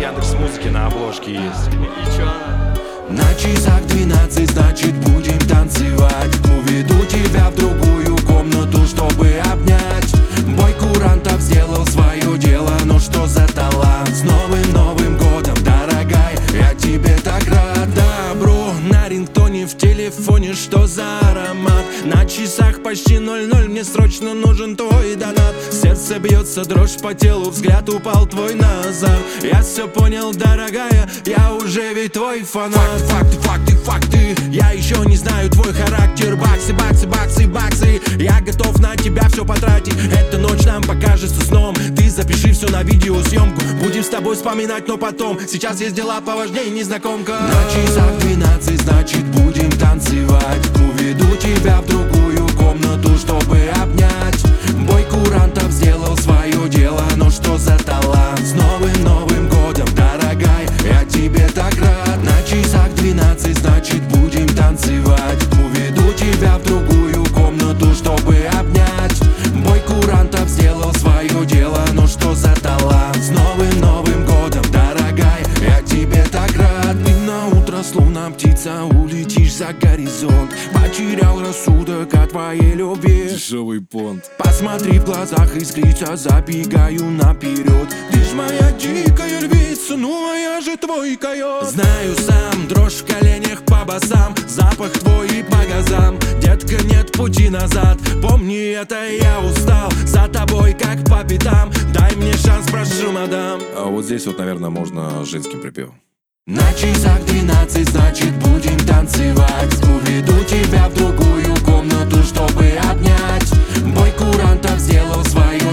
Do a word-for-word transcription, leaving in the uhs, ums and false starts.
Яндекс.Музыке на обложке есть. И чё она? На часах двенадцать, значит будем танцевать. Уведу тебя в другую комнату, чтобы обнять. Бой курантов сделал свое дело, ну что за талант. С новым Новым годом, дорогая, я тебе так рад. Да, бро, на рингтоне в телефоне, что за аромат. На часах почти ноль-ноль, мне срочно нужен твой донат. Сердце бьется, дрожь по телу, взгляд упал твой назад. Я все понял, дорогая, я уже ведь твой фанат. Факты, факты, факты, я еще не знаю твой характер. Баксы, баксы, баксы, баксы, я готов на тебя все потратить. Эта ночь нам покажется сном. Ты запиши все на видеосъемку, будем с тобой вспоминать, но потом. Сейчас есть дела поважнее, незнакомка. На часах двенадцать, значит будем танцевать. Уведу тебя в другую комнату, чтобы обнять. Бой курантов сделал свое дело, но что за талант. С новым Новым годом, дорогая, я тебе так рад. На часах двенадцать, значит будем танцевать. Уведу тебя в другую комнату, чтобы обнять. Бой курантов сделал свое дело, но что за талант. С новым Новым годом, дорогая, я тебе так рад. И на утро, словно птица, улетишь за горизонт. Потерял рассудок от твоей любви. Дешевый понт. Посмотри, в глазах искрится, забегаю наперед. Ты ж моя дикая львица, ну а я же твой койот. Знаю сам, дрожь в коленях по басам, запах твой и по газам. Детка, нет пути назад, помни это, я устал за тобой, как по пятам. Дай мне шанс, прошу, мадам. А вот здесь вот, наверное, можно женским припевом. На часах двенадцать, значит будем танцевать. Уведу тебя в другую комнату, чтобы обнять. Бой курантов сделал свое